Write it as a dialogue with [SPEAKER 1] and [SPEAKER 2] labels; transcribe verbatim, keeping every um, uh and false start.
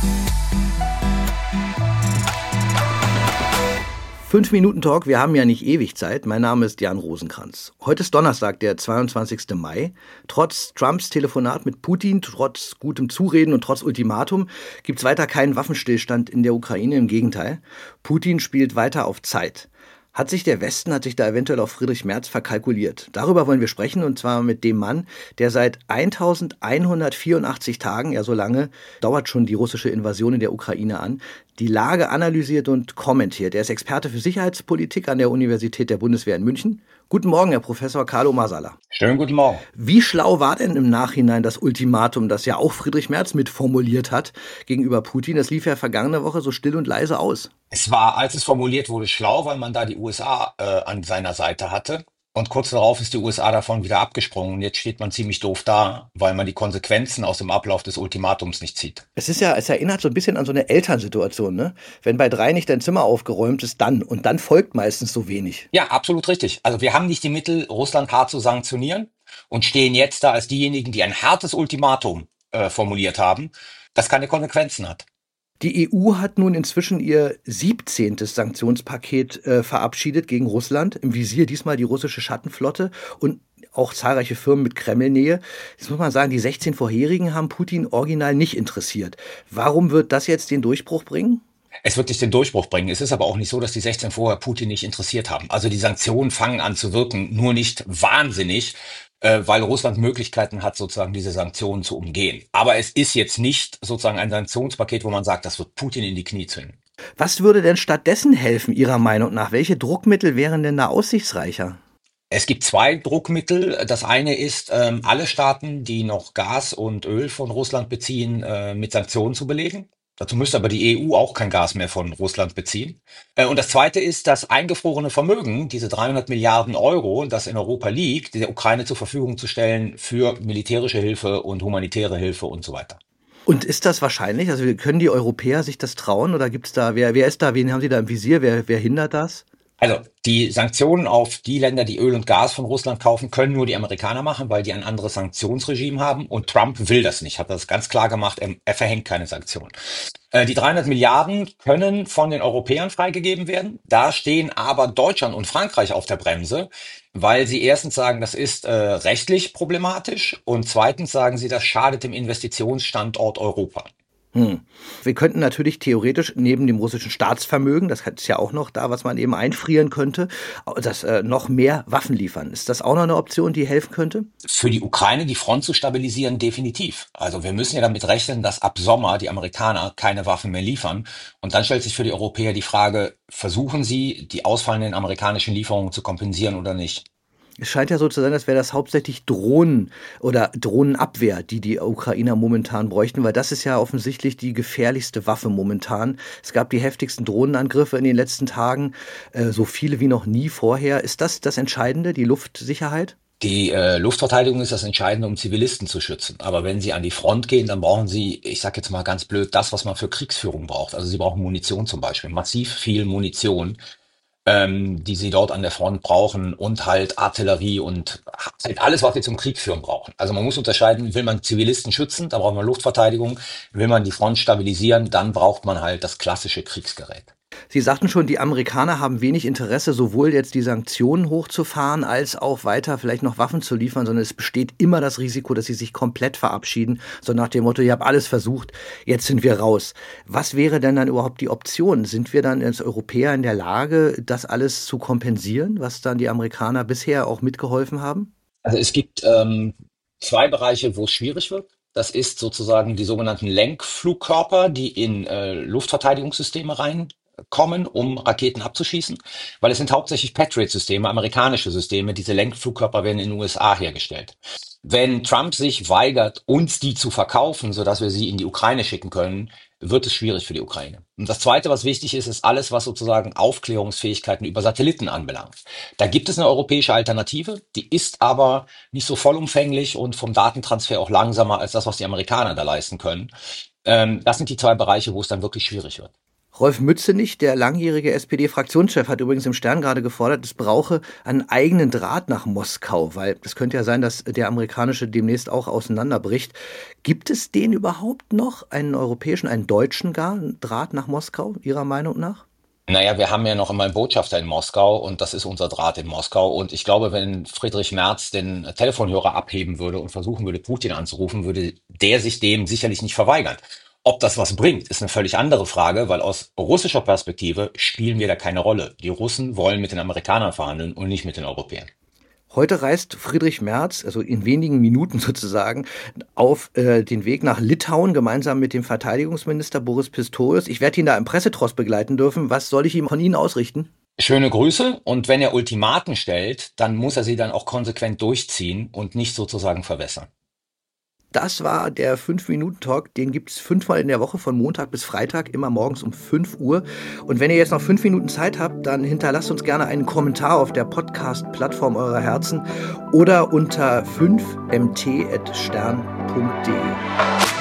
[SPEAKER 1] Fünf Minuten Talk, wir haben ja nicht ewig Zeit. Mein Name ist Jan Rosenkranz. Heute ist Donnerstag, der zweiundzwanzigster Mai. Trotz Trumps Telefonat mit Putin, trotz gutem Zureden und trotz Ultimatum gibt es weiter keinen Waffenstillstand in der Ukraine. Im Gegenteil, Putin spielt weiter auf Zeit. Hat sich der Westen, hat sich da eventuell auf Friedrich Merz verkalkuliert? Darüber wollen wir sprechen, und zwar mit dem Mann, der seit eintausendeinhundertvierundachtzig Tagen, ja so lange dauert schon die russische Invasion in der Ukraine an, die Lage analysiert und kommentiert. Er ist Experte für Sicherheitspolitik an der Universität der Bundeswehr in München. Guten Morgen, Herr Professor Carlo Masala.
[SPEAKER 2] Schönen guten Morgen.
[SPEAKER 1] Wie schlau war denn im Nachhinein das Ultimatum, das ja auch Friedrich Merz mitformuliert hat gegenüber Putin? Das lief ja vergangene Woche so still und leise aus.
[SPEAKER 2] Es war, als es formuliert wurde, schlau, weil man da die U S A äh, an seiner Seite hatte. Und kurz darauf ist die U S A davon wieder abgesprungen. Und jetzt steht man ziemlich doof da, weil man die Konsequenzen aus dem Ablauf des Ultimatums nicht zieht.
[SPEAKER 1] Es ist ja, es erinnert so ein bisschen an so eine Elternsituation, ne? Wenn bei drei nicht dein Zimmer aufgeräumt ist, dann. Und dann folgt meistens so wenig.
[SPEAKER 2] Ja, absolut richtig. Also wir haben nicht die Mittel, Russland hart zu sanktionieren und stehen jetzt da als diejenigen, die ein hartes Ultimatum äh, formuliert haben, das keine Konsequenzen hat.
[SPEAKER 1] Die E U hat nun inzwischen ihr siebzehntes Sanktionspaket äh, verabschiedet gegen Russland. Im Visier diesmal die russische Schattenflotte und auch zahlreiche Firmen mit Kremlnähe. Jetzt muss man sagen, die sechzehn vorherigen haben Putin original nicht interessiert. Warum wird das jetzt den Durchbruch bringen?
[SPEAKER 2] Es wird nicht den Durchbruch bringen. Es ist aber auch nicht so, dass die sechzehn vorher Putin nicht interessiert haben. Also die Sanktionen fangen an zu wirken, nur nicht wahnsinnig, äh, weil Russland Möglichkeiten hat, sozusagen diese Sanktionen zu umgehen. Aber es ist jetzt nicht sozusagen ein Sanktionspaket, wo man sagt, das wird Putin in die Knie zwingen.
[SPEAKER 1] Was würde denn stattdessen helfen, Ihrer Meinung nach? Welche Druckmittel wären denn da aussichtsreicher?
[SPEAKER 2] Es gibt zwei Druckmittel. Das eine ist, ähm, alle Staaten, die noch Gas und Öl von Russland beziehen, äh, mit Sanktionen zu belegen. Dazu müsste aber die E U auch kein Gas mehr von Russland beziehen. Äh, und das Zweite ist, das eingefrorene Vermögen, diese dreihundert Milliarden Euro, das in Europa liegt, der Ukraine zur Verfügung zu stellen für militärische Hilfe und humanitäre Hilfe und so weiter.
[SPEAKER 1] Und ist das wahrscheinlich? Also können die Europäer sich das trauen? Oder gibt's da, wer, wer ist da, wen haben Sie da im Visier? Wer, wer hindert das?
[SPEAKER 2] Also die Sanktionen auf die Länder, die Öl und Gas von Russland kaufen, können nur die Amerikaner machen, weil die ein anderes Sanktionsregime haben. Und Trump will das nicht, hat das ganz klar gemacht. Er, er verhängt keine Sanktionen. Äh, die dreihundert Milliarden können von den Europäern freigegeben werden. Da stehen aber Deutschland und Frankreich auf der Bremse, weil sie erstens sagen, das ist äh, rechtlich problematisch, und zweitens sagen sie, das schadet dem Investitionsstandort Europa.
[SPEAKER 1] Hm. Wir könnten natürlich theoretisch neben dem russischen Staatsvermögen, das ist ja auch noch da, was man eben einfrieren könnte, das äh, noch mehr Waffen liefern. Ist das auch noch eine Option, die helfen könnte?
[SPEAKER 2] Für die Ukraine die Front zu stabilisieren, definitiv. Also wir müssen ja damit rechnen, dass ab Sommer die Amerikaner keine Waffen mehr liefern. Und dann stellt sich für die Europäer die Frage, versuchen sie, die ausfallenden amerikanischen Lieferungen zu kompensieren oder nicht?
[SPEAKER 1] Es scheint ja so zu sein, als wäre das hauptsächlich Drohnen oder Drohnenabwehr, die die Ukrainer momentan bräuchten, weil das ist ja offensichtlich die gefährlichste Waffe momentan. Es gab die heftigsten Drohnenangriffe in den letzten Tagen, äh, so viele wie noch nie vorher. Ist das das Entscheidende, die Luftsicherheit?
[SPEAKER 2] Die äh, Luftverteidigung ist das Entscheidende, um Zivilisten zu schützen. Aber wenn sie an die Front gehen, dann brauchen sie, ich sag jetzt mal ganz blöd, das, was man für Kriegsführung braucht. Also sie brauchen Munition zum Beispiel, massiv viel Munition, ähm, die sie dort an der Front brauchen, und halt Artillerie und halt alles, was sie zum Krieg führen brauchen. Also man muss unterscheiden, will man Zivilisten schützen, da braucht man Luftverteidigung, will man die Front stabilisieren, dann braucht man halt das klassische Kriegsgerät.
[SPEAKER 1] Sie sagten schon, die Amerikaner haben wenig Interesse, sowohl jetzt die Sanktionen hochzufahren, als auch weiter vielleicht noch Waffen zu liefern, sondern es besteht immer das Risiko, dass sie sich komplett verabschieden, so nach dem Motto, ihr habt alles versucht, jetzt sind wir raus. Was wäre denn dann überhaupt die Option? Sind wir dann als Europäer in der Lage, das alles zu kompensieren, was dann die Amerikaner bisher auch mitgeholfen haben?
[SPEAKER 2] Also es gibt ähm, zwei Bereiche, wo es schwierig wird. Das ist sozusagen die sogenannten Lenkflugkörper, die in äh, Luftverteidigungssysteme reinkommen, um Raketen abzuschießen, weil es sind hauptsächlich Patriot-Systeme, amerikanische Systeme. Diese Lenkflugkörper werden in den U S A hergestellt. Wenn Trump sich weigert, uns die zu verkaufen, sodass wir sie in die Ukraine schicken können, wird es schwierig für die Ukraine. Und das Zweite, was wichtig ist, ist alles, was sozusagen Aufklärungsfähigkeiten über Satelliten anbelangt. Da gibt es eine europäische Alternative, die ist aber nicht so vollumfänglich und vom Datentransfer auch langsamer als das, was die Amerikaner da leisten können. Ähm, das sind die zwei Bereiche, wo es dann wirklich schwierig wird.
[SPEAKER 1] Rolf Mützenich, der langjährige S P D-Fraktionschef, hat übrigens im Stern gerade gefordert, es brauche einen eigenen Draht nach Moskau, weil es könnte ja sein, dass der amerikanische demnächst auch auseinanderbricht. Gibt es den überhaupt noch, einen europäischen, einen deutschen gar, einen Draht nach Moskau, Ihrer Meinung nach?
[SPEAKER 2] Naja, wir haben ja noch immer einen Botschafter in Moskau und das ist unser Draht in Moskau. Und ich glaube, wenn Friedrich Merz den Telefonhörer abheben würde und versuchen würde, Putin anzurufen, würde der sich dem sicherlich nicht verweigern. Ob das was bringt, ist eine völlig andere Frage, weil aus russischer Perspektive spielen wir da keine Rolle. Die Russen wollen mit den Amerikanern verhandeln und nicht mit den Europäern.
[SPEAKER 1] Heute reist Friedrich Merz, also in wenigen Minuten sozusagen, auf äh, den Weg nach Litauen, gemeinsam mit dem Verteidigungsminister Boris Pistorius. Ich werde ihn da im Pressetross begleiten dürfen. Was soll ich ihm von Ihnen ausrichten?
[SPEAKER 2] Schöne Grüße und wenn er Ultimaten stellt, dann muss er sie dann auch konsequent durchziehen und nicht sozusagen verwässern.
[SPEAKER 1] Das war der fünf Minuten Talk. Den gibt es fünfmal in der Woche von Montag bis Freitag, immer morgens um fünf Uhr. Und wenn ihr jetzt noch fünf Minuten Zeit habt, dann hinterlasst uns gerne einen Kommentar auf der Podcast-Plattform eurer Herzen oder unter fünf m t at stern punkt d e.